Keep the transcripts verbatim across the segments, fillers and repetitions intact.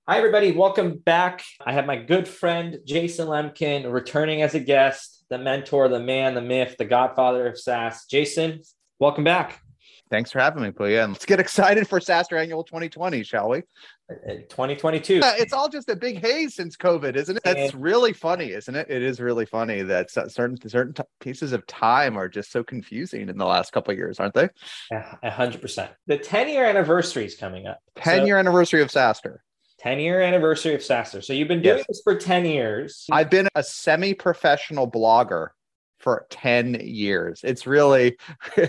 Hi, everybody. Welcome back. I have my good friend, Jason Lemkin, returning as a guest, the mentor, the man, the myth, the godfather of SaaS. Jason, welcome back. Thanks for having me, Puya. Let's get excited for SaaStr Annual twenty twenty, shall we? twenty twenty-two. Uh, it's all just a big haze since COVID, isn't it? That's And really funny, isn't it? It is really funny that certain certain t- pieces of time are just so confusing in the last couple of years, aren't they? A hundred percent. The ten-year anniversary is coming up. ten-year so, anniversary of SaaStr. ten-year anniversary of SaaStr. So you've been doing yes. this for ten years. I've been a semi-professional blogger for ten years. It's really,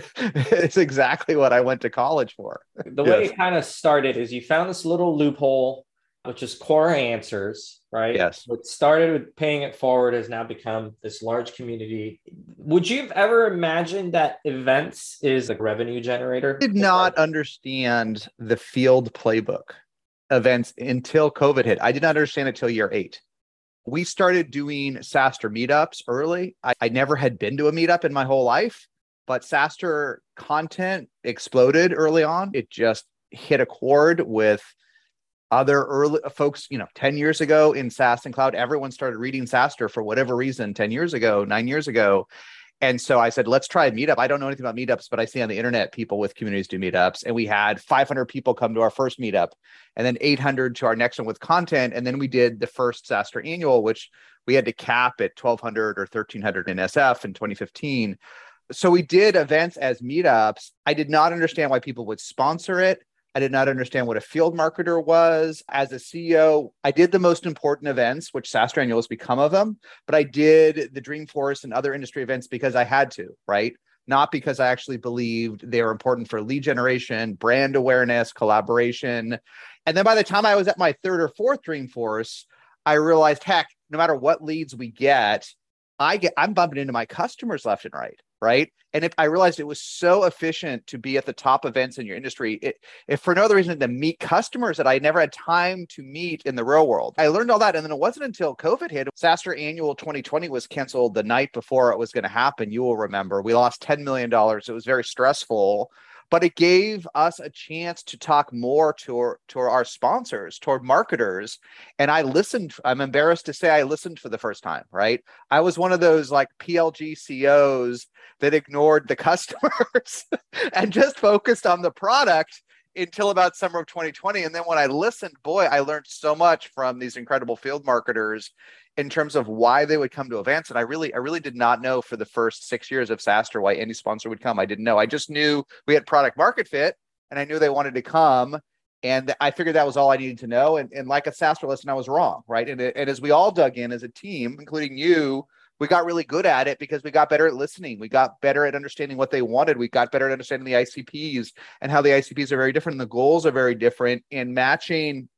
it's exactly what I went to college for. The way yes. it kind of started is you found this little loophole, which is Quora Answers, right? Yes. What started with paying it forward has now become this large community. Would you have ever imagined that events is a revenue generator? I did not understand the field playbook events until COVID hit. I did not understand it till year eight. We started doing SaaStr meetups early. I, I never had been to a meetup in my whole life, but SaaStr content exploded early on. It just hit a chord with other early folks, you know, ten years ago in SaaS and cloud. Everyone started reading SaaStr for whatever reason, ten years ago, nine years ago. And so I said, let's try a meetup. I don't know anything about meetups, but I see on the internet people with communities do meetups. And we had five hundred people come to our first meetup and then eight hundred to our next one with content. And then we did the first SaaStr annual, which we had to cap at twelve hundred or thirteen hundred in S F in twenty fifteen. So we did events as meetups. I did not understand why people would sponsor it. I did not understand what a field marketer was. As a C E O, I did the most important events, which SaaStr Annual has become of them, but I did the Dreamforce and other industry events because I had to, right? Not because I actually believed they were important for lead generation, brand awareness, collaboration. And then by the time I was at my third or fourth Dreamforce, I realized, heck, no matter what leads we get, I get, I'm bumping into my customers left and right. Right. And if I realized it was so efficient to be at the top events in your industry, it, if for no other reason than meet customers that I never had time to meet in the real world, I learned all that. And then it wasn't until COVID hit, SaaStr Annual twenty twenty was canceled the night before it was going to happen. You will remember we lost ten million dollars. It was very stressful, but it gave us a chance to talk more to our, to our sponsors, toward marketers. And I listened, I'm embarrassed to say I listened for the first time, right? I was one of those like P L G C Os that ignored the customers and just focused on the product until about summer of twenty twenty. And then when I listened, boy, I learned so much from these incredible field marketers in terms of why they would come to events. And I really, I really did not know for the first six years of SaaStr why any sponsor would come. I didn't know. I just knew we had product market fit and I knew they wanted to come. And I figured that was all I needed to know. And, and like a SaaStr listen, I was wrong, right? And, and as we all dug in as a team, including you, we got really good at it because we got better at listening. We got better at understanding what they wanted. We got better at understanding the I C Ps and how the I C Ps are very different and the goals are very different, and matching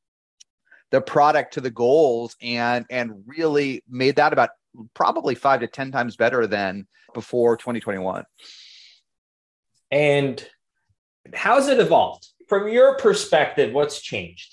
the product to the goals, and, and really made that about probably five to ten times better than before twenty twenty-one. And how's it evolved? From your perspective, what's changed?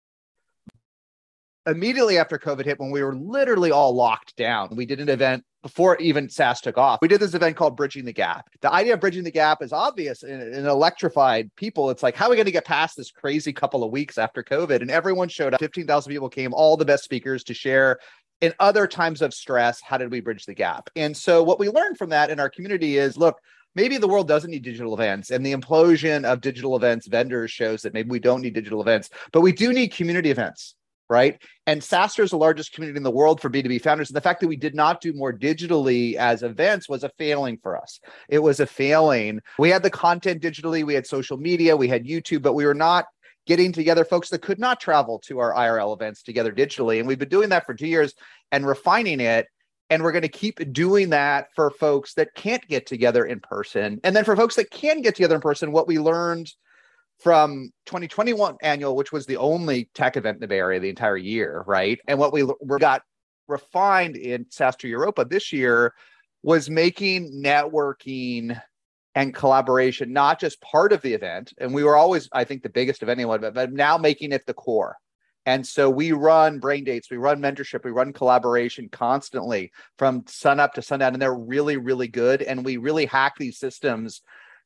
Immediately after COVID hit, when we were literally all locked down, we did an event before even SaaS took off. We did this event called Bridging the Gap. The idea of bridging the gap is obvious and, and electrified people. It's like, how are we going to get past this crazy couple of weeks after COVID? And everyone showed up. fifteen thousand people came, all the best speakers to share. In other times of stress, how did we bridge the gap? And so what we learned from that in our community is, look, maybe the world doesn't need digital events, and the implosion of digital events vendors shows that maybe we don't need digital events, but we do need community events. Right. And SaaStr is the largest community in the world for B two B founders. And the fact that we did not do more digitally as events was a failing for us. It was a failing. We had the content digitally, we had social media, we had YouTube, but we were not getting together folks that could not travel to our I R L events together digitally. And we've been doing that for two years and refining it. And we're going to keep doing that for folks that can't get together in person. And then for folks that can get together in person, what we learned from twenty twenty-one annual, which was the only tech event in the Bay Area the entire year, right? And what we got refined in SaaStr Europa this year was making networking and collaboration not just part of the event. And we were always, I think, the biggest of anyone, but, but now making it the core. And so we run brain dates, we run mentorship, we run collaboration constantly from sun up to sundown, and they're really, really good. And we really hack these systems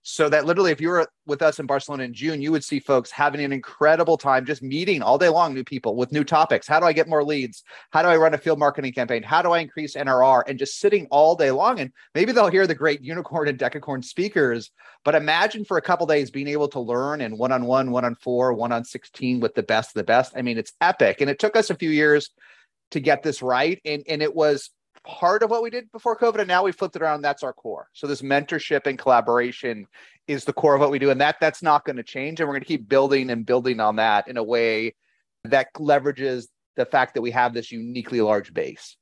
So that literally, if you were with us in Barcelona in June, you would see folks having an incredible time just meeting all day long new people with new topics. How do I get more leads? How do I run a field marketing campaign? How do I increase N R R? And just sitting all day long. And maybe they'll hear the great unicorn and decacorn speakers, but imagine for a couple of days being able to learn in one-on-one, one-on-four, one-on sixteen with the best of the best. I mean, it's epic. And it took us a few years to get this right. And, and it was part of what we did before COVID. And now we flipped it around. That's our core. So this mentorship and collaboration is the core of what we do. And that that's not going to change. And we're going to keep building and building on that in a way that leverages the fact that we have this uniquely large base.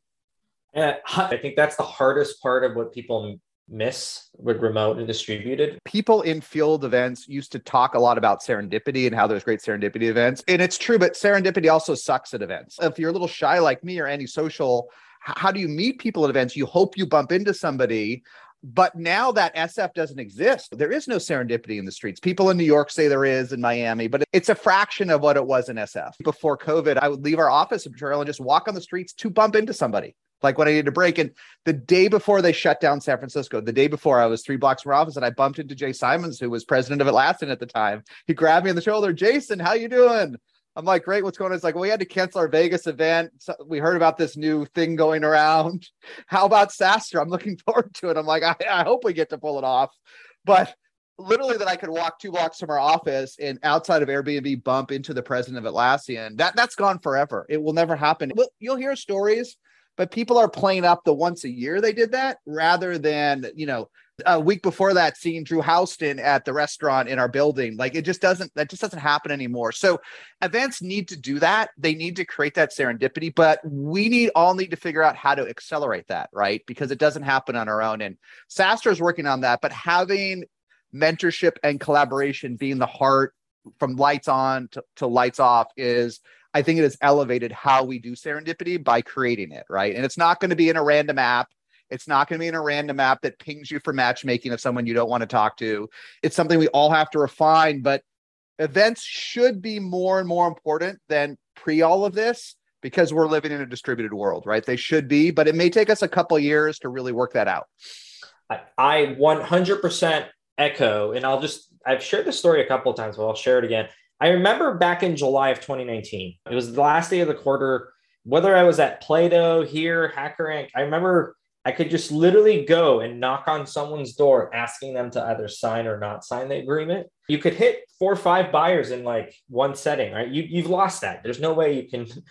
And I think that's the hardest part of what people miss with remote and distributed. People in field events used to talk a lot about serendipity and how there's great serendipity events. And it's true, but serendipity also sucks at events. If you're a little shy like me or antisocial, how do you meet people at events? You hope you bump into somebody, but now that S F doesn't exist. There is no serendipity in the streets. People in New York say there is in Miami, but it's a fraction of what it was in S F. Before COVID, I would leave our office in Trail and just walk on the streets to bump into somebody. Like when I needed a break. And the day before they shut down San Francisco, the day before I was three blocks from our office and I bumped into Jay Simons, who was president of Atlassian at the time. He grabbed me on the shoulder. Jason, how you doing? I'm like, great. What's going on? It's like, well, we had to cancel our Vegas event. So we heard about this new thing going around. How about SaaStr? I'm looking forward to it. I'm like, I, I hope we get to pull it off. But literally that I could walk two blocks from our office and outside of Airbnb bump into the president of Atlassian. That, that's gone forever. It will never happen. You'll hear stories, but people are playing up the once a year they did that rather than, you know, a week before that seeing Drew Houston at the restaurant in our building. Like it just doesn't, that just doesn't happen anymore. So events need to do that. They need to create that serendipity, but we need all need to figure out how to accelerate that, right? Because it doesn't happen on our own. And SaaStr is working on that, but having mentorship and collaboration being the heart from lights on to, to lights off is, I think it has elevated how we do serendipity by creating it, right? And it's not going to be in a random app. It's not going to be in a random app that pings you for matchmaking of someone you don't want to talk to. It's something we all have to refine, but events should be more and more important than pre all of this because we're living in a distributed world, right? They should be, but it may take us a couple of years to really work that out. I, I one hundred percent echo, and I'll just, I've shared this story a couple of times, but I'll share it again. I remember back in July of twenty nineteen, it was the last day of the quarter, whether I was at Plato, here, HackerRank, I remember I could just literally go and knock on someone's door, asking them to either sign or not sign the agreement. You could hit four or five buyers in like one setting, right? You, you've lost that. There's no way you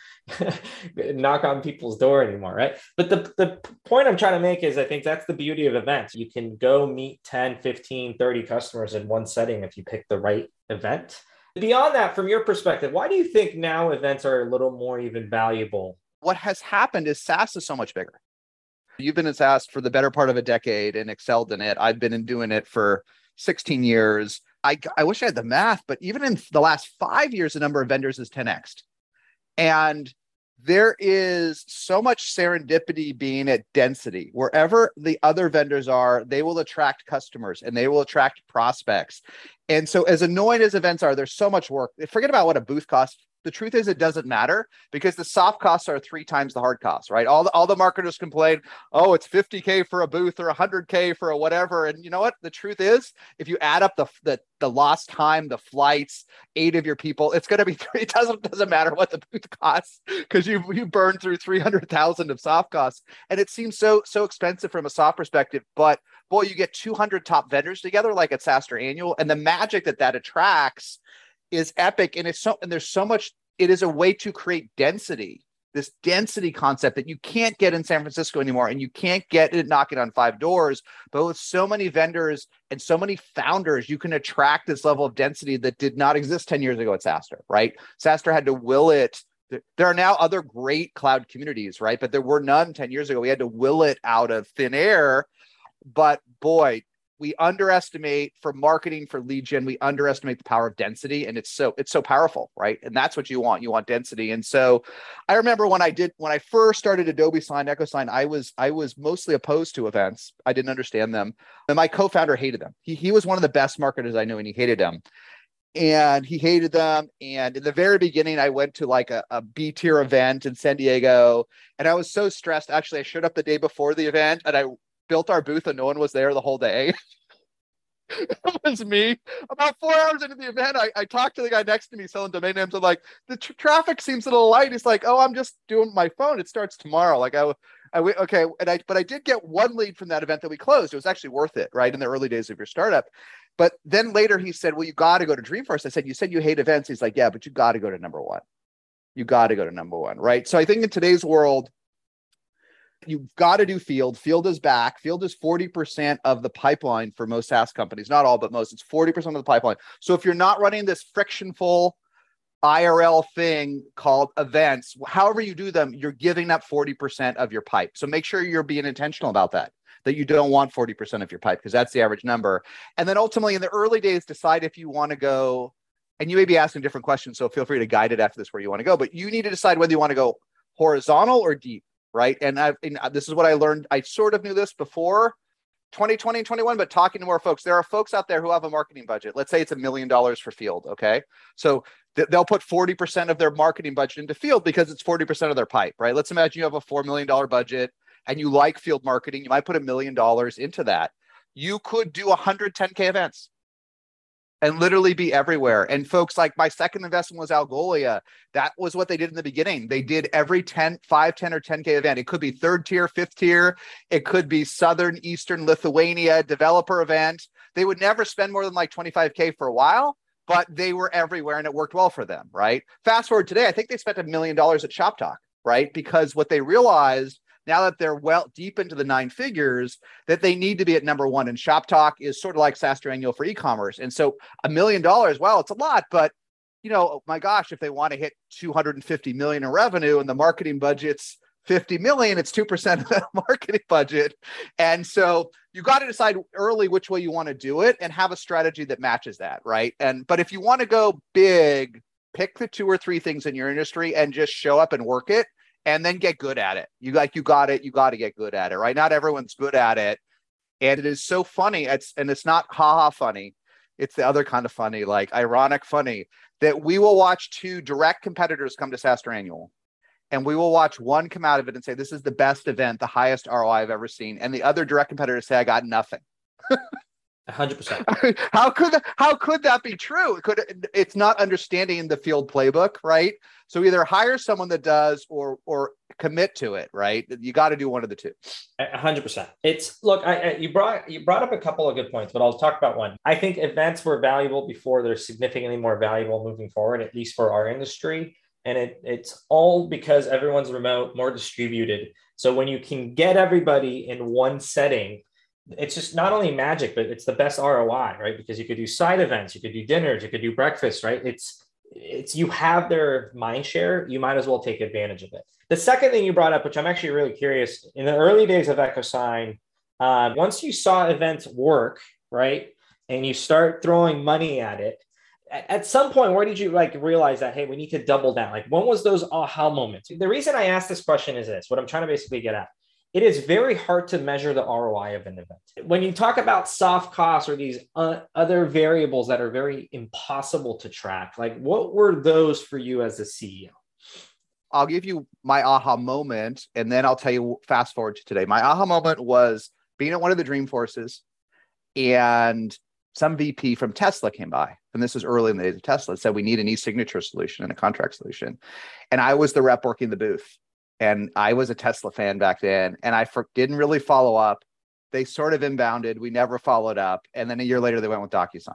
can knock on people's door anymore, right? But the, the point I'm trying to make is I think that's the beauty of events. You can go meet ten, fifteen, thirty customers in one setting if you pick the right event. Beyond that, from your perspective, why do you think now events are a little more even valuable? What has happened is SaaS is so much bigger. You've been in SaaS for the better part of a decade and excelled in it. I've been in doing it for sixteen years. I, I wish I had the math, but even in the last five years, the number of vendors is ten X. And there is so much serendipity being at density. Wherever the other vendors are, they will attract customers and they will attract prospects. And so as annoying as events are, there's so much work. Forget about what a booth costs. The truth is it doesn't matter because the soft costs are three times the hard costs, right? All the, all the marketers complain, oh, it's fifty K for a booth or one hundred K for a whatever. And you know what? The truth is, if you add up the, the, the lost time, the flights, eight of your people, it's going to be three. It doesn't, doesn't matter what the booth costs because you you burned through three hundred thousand of soft costs. And it seems so, so expensive from a soft perspective, but boy, you get two hundred top vendors together like at SaaStr Annual, and the magic that that attracts is epic. And it's so, and there's so much, it is a way to create density, this density concept that you can't get in San Francisco anymore. And you can't get it knocking on five doors, but with so many vendors and so many founders, you can attract this level of density that did not exist ten years ago at SaaStr, right? SaaStr had to will it. There are now other great cloud communities, right? But there were none ten years ago. We had to will it out of thin air. But boy, we underestimate for marketing, for lead gen, we underestimate the power of density. And it's so, it's so powerful, right? And that's what you want. You want density. And so I remember when I did, when I first started Adobe Sign, EchoSign, I was, I was mostly opposed to events. I didn't understand them. And my co-founder hated them. He, he was one of the best marketers I knew and he hated them. And he hated them. And in the very beginning, I went to like a, a B tier event in San Diego. And I was so stressed. Actually, I showed up the day before the event and I built our booth and no one was there the whole day. It was me. About four hours into the event, I, I talked to the guy next to me selling domain names. I'm like, the tr- traffic seems a little light. He's like, oh, I'm just doing my phone. It starts tomorrow. Like I, I okay. And I, but I did get one lead from that event that we closed. It was actually worth it, right? In the early days of your startup. But then later he said, well, you got to go to Dreamforce. I said, you said you hate events. He's like, yeah, but you got to go to number one. You got to go to number one, right? So I think in today's world, you've got to do field. Field is back. Field is forty percent of the pipeline for most SaaS companies. Not all, but most. It's forty percent of the pipeline. So if you're not running this frictionful I R L thing called events, however you do them, you're giving up forty percent of your pipe. So make sure you're being intentional about that, that you don't want forty percent of your pipe because that's the average number. And then ultimately in the early days, decide if you want to go, and you may be asking different questions, so feel free to guide it after this where you want to go, but you need to decide whether you want to go horizontal or deep. Right. And, I've, and this is what I learned. I sort of knew this before twenty twenty and twenty-one, but talking to more folks, there are folks out there who have a marketing budget. Let's say it's a million dollars for field. OK, so th- they'll put forty percent of their marketing budget into field because it's forty percent of their pipe. Right. Let's imagine you have a four million dollars budget and you like field marketing. You might put a million dollars into that. You could do one hundred ten K events and literally be everywhere. And folks, like my second investment was Algolia. That was what they did in the beginning. They did every ten, five, ten, or ten K event. It could be third tier, fifth tier. It could be Southern, Eastern Lithuania developer event. They would never spend more than like twenty-five K for a while, but they were everywhere and it worked well for them, right? Fast forward today, I think they spent a million dollars at Shop Talk, right? Because what they realized now that they're well deep into the nine figures, that they need to be at number one. And Shop Talk is sort of like SaaStr Annual for e-commerce. And so a million dollars, well, it's a lot, but you know, my gosh, if they want to hit two hundred fifty million in revenue and the marketing budget's fifty million, it's two percent of the marketing budget. And so you got to decide early which way you want to do it and have a strategy that matches that, right? And but if you want to go big, pick the two or three things in your industry and just show up and work it. And then get good at it. You like you got it. You got to get good at it, right? Not everyone's good at it, and it is so funny. It's and it's not haha funny. It's the other kind of funny, like ironic funny, that we will watch two direct competitors come to SaaStr Annual, and we will watch one come out of it and say, "This is the best event, the highest R O I I've ever seen," and the other direct competitor say, "I got nothing." A hundred percent. How could that, how could that be true? It could it's not understanding the field playbook, right? So either hire someone that does or or commit to it, right? You got to do one of the two. A hundred percent. It's look, I, I you brought you brought up a couple of good points, but I'll talk about one. I think events were valuable before; they're significantly more valuable moving forward, at least for our industry. And it it's all because everyone's remote, more distributed. So when you can get everybody in one setting, it's just not only magic, but it's the best R O I, right? Because you could do side events, you could do dinners, you could do breakfast, right? It's, it's, you have their mind share, you might as well take advantage of it. The second thing you brought up, which I'm actually really curious, in the early days of EchoSign, uh, once you saw events work, right? And you start throwing money at it, at some point, where did you like realize that, hey, we need to double down? Like, when was those aha moments? The reason I asked this question is this, what I'm trying to basically get at. It is very hard to measure the R O I of an event. When you talk about soft costs or these uh, other variables that are very impossible to track, like what were those for you as a C E O? I'll give you my aha moment, and then I'll tell you fast forward to today. My aha moment was being at one of the Dreamforces, and some V P from Tesla came by. And this is early in the days of Tesla, said we need an e-signature solution and a contract solution. And I was the rep working the booth. And I was a Tesla fan back then, and I for, didn't really follow up. They sort of inbounded. We never followed up. And then a year later, they went with DocuSign.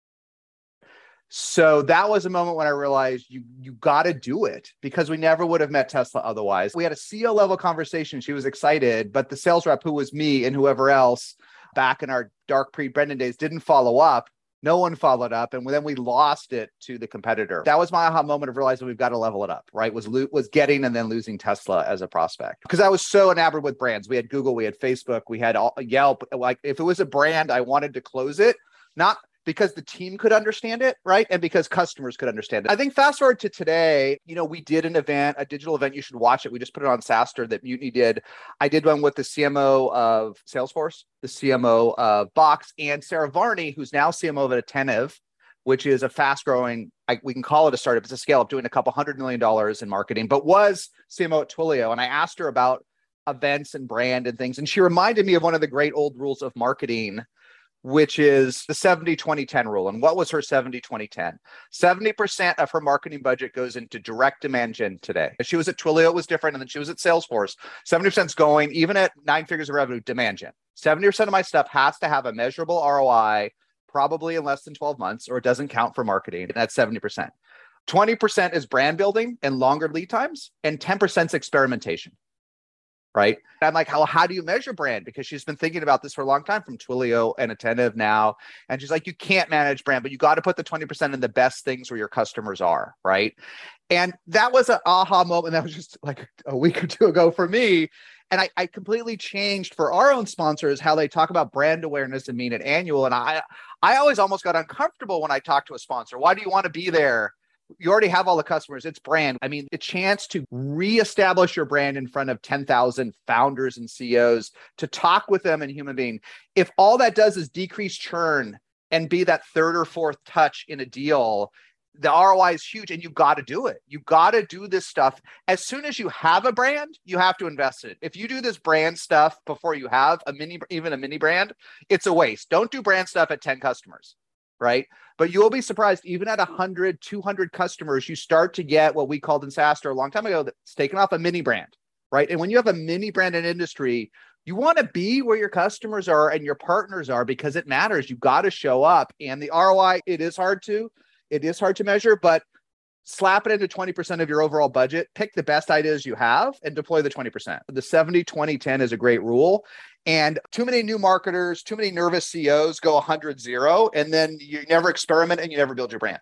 So that was a moment when I realized you you got to do it, because we never would have met Tesla otherwise. We had a C E O level conversation. She was excited, but the sales rep, who was me and whoever else back in our dark pre-Brendan days, didn't follow up. No one followed up. And then we lost it to the competitor. That was my aha moment of realizing we've got to level it up, right? Was lo- was getting and then losing Tesla as a prospect. Because I was so enamored with brands. We had Google, we had Facebook, we had all, Yelp. Like if it was a brand, I wanted to close it, not because the team could understand it, right? And because customers could understand it. I think fast forward to today, you know, we did an event, a digital event. You should watch it. We just put it on SaaStr that Mutiny did. I did one with the C M O of Salesforce, the C M O of Box, and Sarah Varney, who's now C M O of Attentive, which is a fast growing, I, we can call it a startup. It's a scale up, doing a couple hundred million dollars in marketing, but was C M O at Twilio. And I asked her about events and brand and things. And she reminded me of one of the great old rules of marketing, which is the seventy twenty ten rule. And what was her seventy twenty ten? seventy percent of her marketing budget goes into direct demand gen today. If she was at Twilio, it was different. And then she was at Salesforce. seventy percent is going, even at nine figures of revenue, demand gen. seventy percent of my stuff has to have a measurable R O I, probably in less than twelve months, or it doesn't count for marketing. And that's seventy percent. twenty percent is brand building and longer lead times, and ten percent is experimentation. Right. And I'm like, how, how do you measure brand? Because she's been thinking about this for a long time, from Twilio and Attentive now. And she's like, you can't manage brand, but you got to put the twenty percent in the best things where your customers are. Right. And that was an aha moment. That was just like a week or two ago for me. And I, I completely changed for our own sponsors how they talk about brand awareness and mean it annual. And I, I always almost got uncomfortable when I talked to a sponsor. Why do you want to be there? You already have all the customers. It's brand. I mean, the chance to reestablish your brand in front of ten thousand founders and C E Os, to talk with them in human being. If all that does is decrease churn and be that third or fourth touch in a deal, the R O I is huge, and you got to do it. You got to do this stuff. As soon as you have a brand, you have to invest in it. If you do this brand stuff before you have a mini, even a mini brand, it's a waste. Don't do brand stuff at ten customers. Right. But you will be surprised, even at one hundred, two hundred customers, you start to get what we called in SaaStr a long time ago, that's taken off a mini brand. Right. And when you have a mini brand in industry, you want to be where your customers are and your partners are, because it matters. You got to show up. And the R O I, it is hard to, it is hard to measure, but slap it into twenty percent of your overall budget, pick the best ideas you have and deploy the twenty percent. The seventy twenty ten is a great rule. And too many new marketers, too many nervous C E Os go one hundred zero, and then you never experiment and you never build your brand.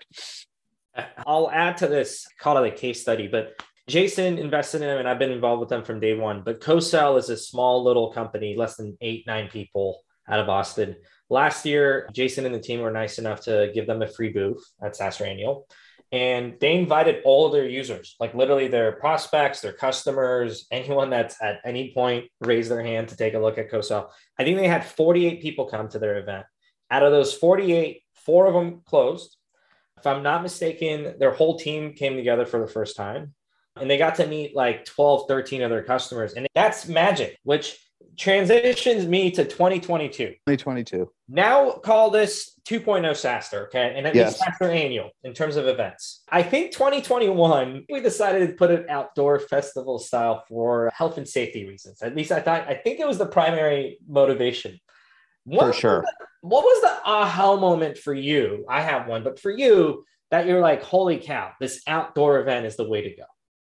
I'll add to this, call it a case study, but Jason invested in him and I've been involved with them from day one. But CoSell is a small little company, less than eight, nine people out of Austin. Last year, Jason and the team were nice enough to give them a free booth at SaaStr Annual. And they invited all of their users, like literally their prospects, their customers, anyone that's at any point raised their hand to take a look at CoSell. I think they had forty-eight people come to their event. Out of those forty-eight, four of them closed. If I'm not mistaken, their whole team came together for the first time. And they got to meet like twelve, thirteen of their customers. And that's magic, which transitions me to twenty twenty-two. twenty twenty-two. Now call this two point oh SaaStr, okay? And that yes. means SaaStr Annual in terms of events. I think twenty twenty-one, we decided to put it outdoor festival style for health and safety reasons. At least I thought, I think it was the primary motivation. What for sure. Was the, what was the aha moment for you? I have one, but for you, that you're like, holy cow, this outdoor event is the way to go.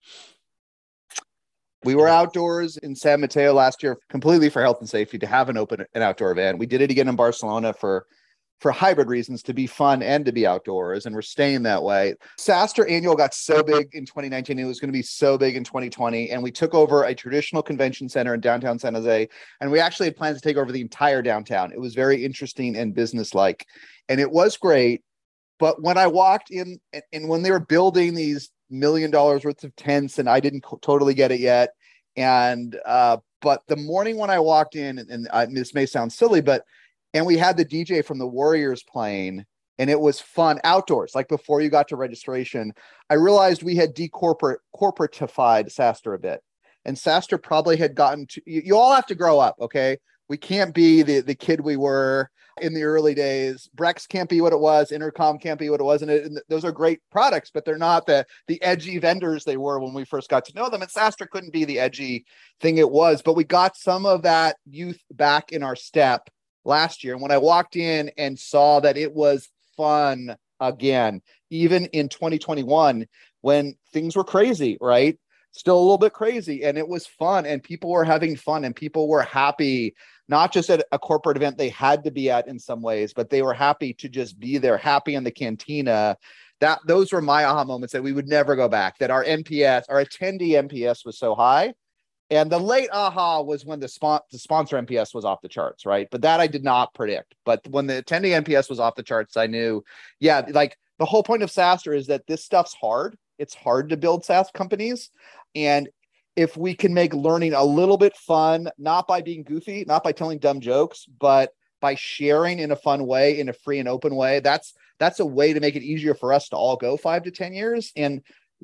We were outdoors in San Mateo last year, completely for health and safety, to have an open and outdoor event. We did it again in Barcelona for, for hybrid reasons, to be fun and to be outdoors. And we're staying that way. SaaStr Annual got so big in twenty nineteen. It was going to be so big in twenty twenty. And we took over a traditional convention center in downtown San Jose. And we actually had plans to take over the entire downtown. It was very interesting and businesslike. And it was great. But when I walked in, and when they were building these million dollars worth of tents, and I didn't co- totally get it yet. And, uh, but the morning when I walked in, and, and uh, this may sound silly, but, and we had the D J from the Warriors playing, and it was fun outdoors, like before you got to registration, I realized we had decorporate corporatified SaaStr a bit. And SaaStr probably had gotten to, you, you all have to grow up. Okay. We can't be the, the kid we were in the early days. Brex can't be what it was. Intercom can't be what it was. And, it, and those are great products, but they're not the, the edgy vendors they were when we first got to know them. And SaaStr couldn't be the edgy thing it was, but we got some of that youth back in our step last year. And when I walked in and saw that it was fun again, even in twenty twenty-one, when things were crazy, right? Still a little bit crazy. And it was fun, and people were having fun, and people were happy, not just at a corporate event they had to be at in some ways, but they were happy to just be there, happy in the cantina. That those were my aha moments, that we would never go back, that our N P S, our attendee N P S was so high. And the late aha was when the, spon- the sponsor N P S was off the charts, right? But that I did not predict. But when the attendee N P S was off the charts, I knew, yeah, like the whole point of SaaStr is that this stuff's hard. It's hard to build SaaS companies. And if we can make learning a little bit fun, not by being goofy, not by telling dumb jokes, but by sharing in a fun way, in a free and open way, that's that's a way to make it easier for us to all go five to ten years. And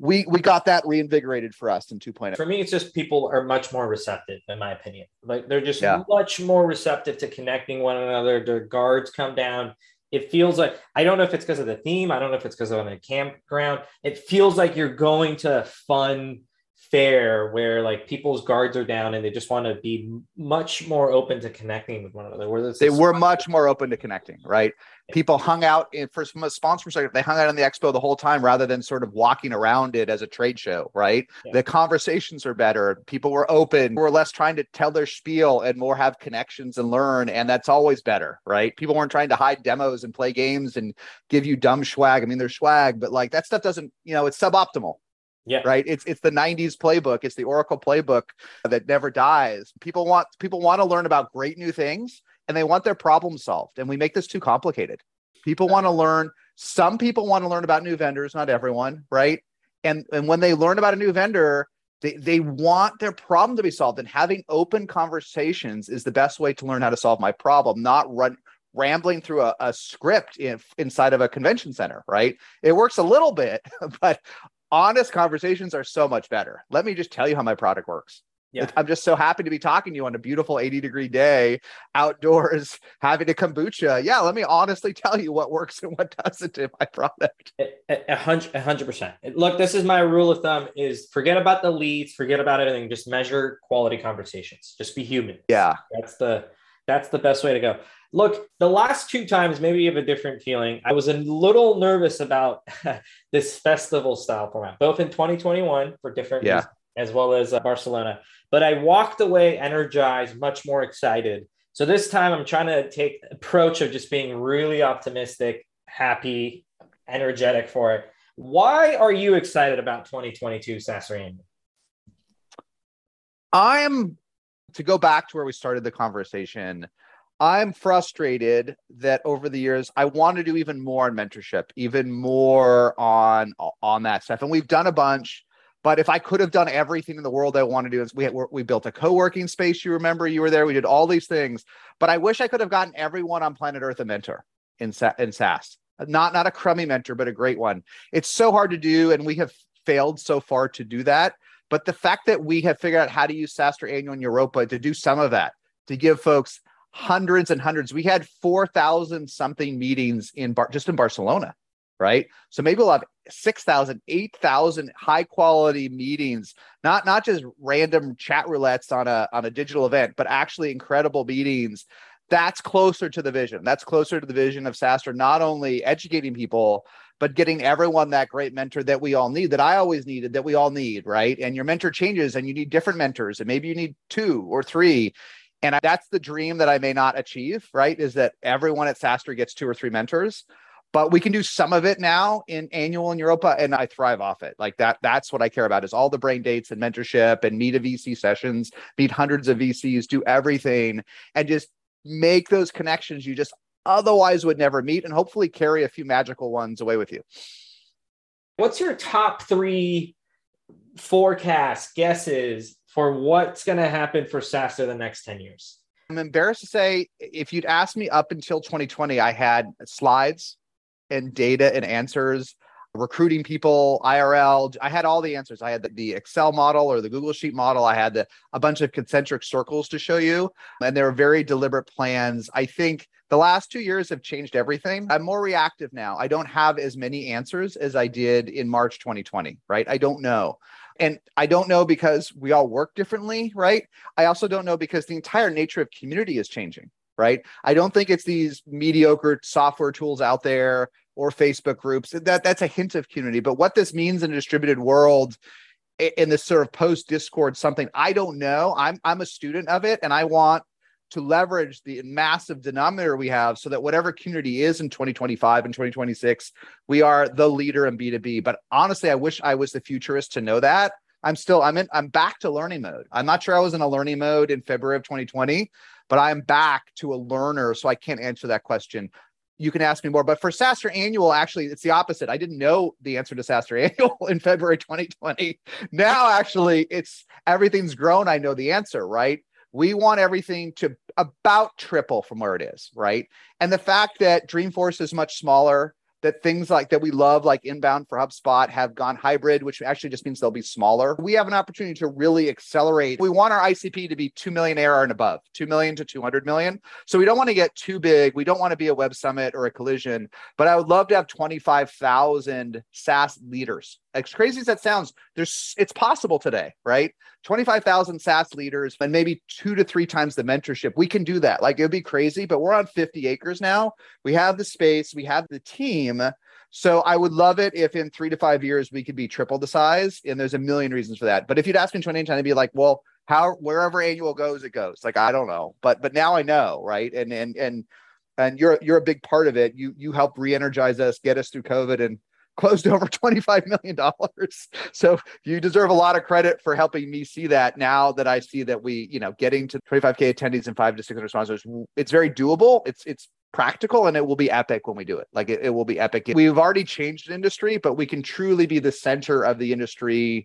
we we got that reinvigorated for us in two point oh. For me, it's just people are much more receptive, in my opinion. Like they're just Yeah. much more receptive to connecting one another. Their guards come down. It feels like, I don't know if it's because of the theme. I don't know if it's because of a campground. It feels like you're going to a fun fair where like people's guards are down and they just want to be much more open to connecting with one another. Where they were much more open to connecting, right? People hung out in, for from a sponsor perspective, they hung out in the expo the whole time rather than sort of walking around it as a trade show, right? Yeah. The conversations are better. People were open, were less trying to tell their spiel and more have connections and learn. And that's always better, right? People weren't trying to hide demos and play games and give you dumb swag. I mean, there's swag, but like that stuff doesn't, you know, it's suboptimal. Yeah. Right. It's it's the nineties playbook. It's the Oracle playbook that never dies. People want people want to learn about great new things and they want their problem solved. And we make this too complicated. People want to learn. Some people want to learn about new vendors, not everyone. Right. And and when they learn about a new vendor, they, they want their problem to be solved. And having open conversations is the best way to learn how to solve my problem, not run rambling through a, a script in, inside of a convention center. Right. It works a little bit, but honest conversations are so much better. Let me just tell you how my product works. Yeah. I'm just so happy to be talking to you on a beautiful eighty degree day outdoors, having a kombucha. Yeah, let me honestly tell you what works and what doesn't in my product. A hundred, a hundred percent. Look, this is my rule of thumb: is forget about the leads, forget about everything. Just measure quality conversations. Just be human. Yeah, that's the that's the best way to go. Look, the last two times, maybe you have a different feeling. I was a little nervous about this festival style format, both in twenty twenty-one for different yeah. reasons, as well as uh, Barcelona. But I walked away energized, much more excited. So this time I'm trying to take the approach of just being really optimistic, happy, energetic for it. Why are you excited about twenty twenty-two SaaStr Annual? I'm, to go back to where we started the conversation, I'm frustrated that over the years, I want to do even more on mentorship, even more on, on that stuff. And we've done a bunch, but if I could have done everything in the world I want to do, we, we built a co-working space. You remember you were there. We did all these things, but I wish I could have gotten everyone on planet Earth a mentor in, in SaaS. Not, not a crummy mentor, but a great one. It's so hard to do. And we have failed so far to do that. But the fact that we have figured out how to use SaaStr Annual in Europa to do some of that, to give folks hundreds and hundreds. We had four thousand something meetings in Bar- just in Barcelona, right? So maybe we'll have six thousand, eight thousand high quality meetings, not, not just random chat roulettes on a, on a digital event, but actually incredible meetings. That's closer to the vision. That's closer to the vision of SaaStr, not only educating people, but getting everyone that great mentor that we all need, that I always needed, that we all need, right? And your mentor changes and you need different mentors, and maybe you need two or three. And that's the dream that I may not achieve, right? Is that everyone at SaaStr gets two or three mentors, but we can do some of it now in Annual in Europa, and I thrive off it. Like that, that's what I care about, is all the brain dates and mentorship and meet a V C sessions, meet hundreds of V Cs, do everything, and just make those connections you just otherwise would never meet, and hopefully carry a few magical ones away with you. What's your top three forecasts, guesses for what's going to happen for SaaStr the next ten years? I'm embarrassed to say, if you'd asked me up until twenty twenty, I had slides and data and answers, recruiting people, I R L. I had all the answers. I had the, the Excel model or the Google Sheet model. I had the, a bunch of concentric circles to show you. And they were very deliberate plans. I think the last two years have changed everything. I'm more reactive now. I don't have as many answers as I did in March twenty twenty, right? I don't know. And I don't know because we all work differently, right? I also don't know because the entire nature of community is changing, right? I don't think it's these mediocre software tools out there or Facebook groups. That, that's a hint of community. But what this means in a distributed world, in this sort of post-Discord something, I don't know. I'm, I'm a student of it, and I want to leverage the massive denominator we have so that whatever community is in twenty twenty-five and twenty twenty-six, we are the leader in B two B. But honestly, I wish I was the futurist to know that. I'm still, I'm in, I'm back to learning mode. I'm not sure I was in a learning mode in February of twenty twenty, but I'm back to a learner. So I can't answer that question. You can ask me more, but for SaaStr Annual, actually, it's the opposite. I didn't know the answer to SaaStr Annual in February twenty twenty. Now, actually, it's everything's grown. I know the answer, right? We want everything to about triple from where it is, right? And the fact that Dreamforce is much smaller, that things like that we love, like inbound for HubSpot, have gone hybrid, which actually just means they'll be smaller. We have an opportunity to really accelerate. We want our I C P to be two million A R R and above, two million to two hundred million. So we don't want to get too big. We don't want to be a Web Summit or a Collision, but I would love to have twenty-five thousand SaaS leaders. As crazy as that sounds, there's it's possible today, right? twenty-five thousand SaaS leaders and maybe two to three times the mentorship. We can do that. Like, it would be crazy, but we're on fifty acres now. We have the space, we have the team. So I would love it if in three to five years we could be triple the size. And there's a million reasons for that. But if you'd ask me in twenty eighteen, I'd be like, well, how wherever annual goes, it goes. Like, I don't know. But but now I know, right? And and and and you're you're a big part of it. You you helped re-energize us, get us through COVID, and closed over twenty-five million dollars. So you deserve a lot of credit for helping me see that. Now that I see that we, you know, getting to twenty-five K attendees and five to six hundred sponsors, it's very doable. It's, it's practical, and it will be epic when we do it. Like, it, it will be epic. We've already changed the industry, but we can truly be the center of the industry,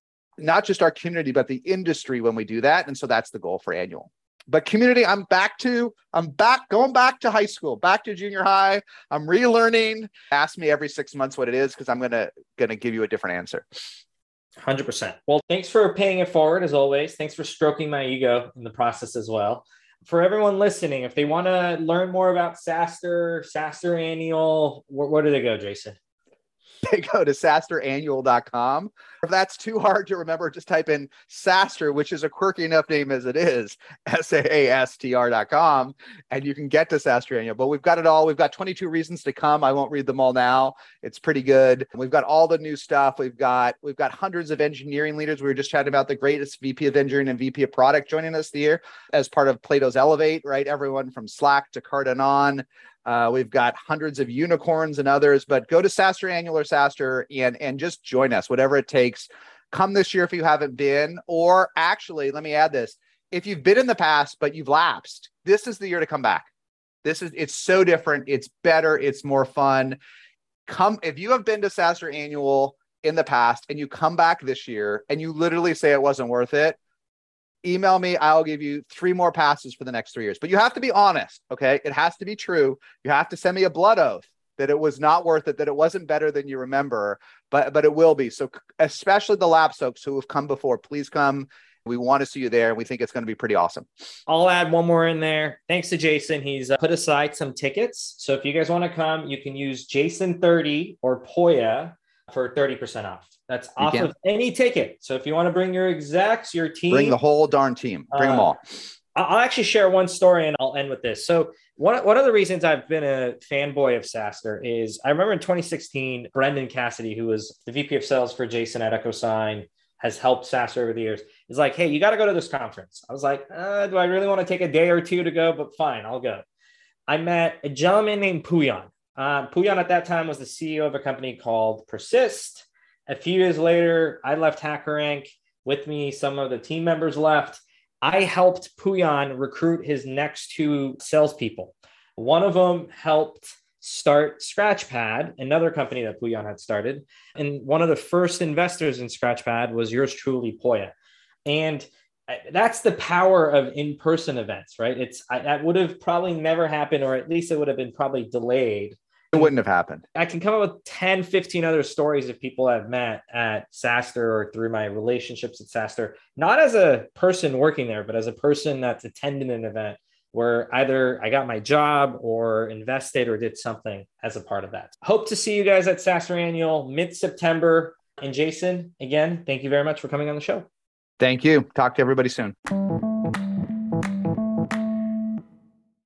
not just our community, but the industry when we do that. And so that's the goal for annual. But community, I'm back to, I'm back, going back to high school, back to junior high. I'm relearning. Ask me every six months what it is, because I'm going to, going to give you a different answer. one hundred percent. Well, thanks for paying it forward as always. Thanks for stroking my ego in the process as well. For everyone listening, if they want to learn more about SaaStr, SaaStr Annual, where, where do they go, Jason? They go to SaaStr Annual dot com. If that's too hard to remember, just type in SaaStr, which is a quirky enough name as it is, S A A S T R dot com, and you can get to SaaStr Annual. But we've got it all. We've got twenty-two reasons to come. I won't read them all now. It's pretty good. We've got all the new stuff. We've got we've got hundreds of engineering leaders. We were just chatting about the greatest V P of engineering and V P of product joining us this year as part of Plato's Elevate, right? Everyone from Slack to Cardano. Uh, we've got hundreds of unicorns and others, but go to SaaStr Annual or SaaStr and, and just join us, whatever it takes. Come this year if you haven't been, or actually, let me add this. If you've been in the past, but you've lapsed, this is the year to come back. This is, it's so different. It's better. It's more fun. Come, if you have been to SaaStr Annual in the past and you come back this year and you literally say it wasn't worth it, email me. I'll give you three more passes for the next three years. But you have to be honest, okay? It has to be true. You have to send me a blood oath that it was not worth it, that it wasn't better than you remember, but but it will be. So especially the lapsed folks who have come before, please come. We want to see you there, and we think it's going to be pretty awesome. I'll add one more in there. Thanks to Jason. He's uh, put aside some tickets. So if you guys want to come, you can use Jason thirty or Poya for thirty percent off. That's off of any ticket. So if you want to bring your execs, your team. Bring the whole darn team. Bring uh, them all. I'll actually share one story and I'll end with this. So one, one of the reasons I've been a fanboy of SaaStr is I remember in twenty sixteen, Brendan Cassidy, who was the V P of sales for Jason at EchoSign, has helped SaaStr over the years, is like, hey, you got to go to this conference. I was like, uh, do I really want to take a day or two to go? But fine, I'll go. I met a gentleman named Pouyan. Uh, Pouyan at that time was the C E O of a company called Persist. A few years later, I left HackerRank. With me, some of the team members left. I helped Pouyan recruit his next two salespeople. One of them helped start Scratchpad, another company that Pouyan had started. And one of the first investors in Scratchpad was yours truly, Poya. And that's the power of in-person events, right? It's I, that would have probably never happened, or at least it would have been probably delayed. It wouldn't have happened. I can come up with ten, fifteen other stories of people I've met at SaaStr or through my relationships at SaaStr, not as a person working there, but as a person that's attending an event where either I got my job or invested or did something as a part of that. Hope to see you guys at SaaStr Annual mid-September. And Jason, again, thank you very much for coming on the show. Thank you. Talk to everybody soon.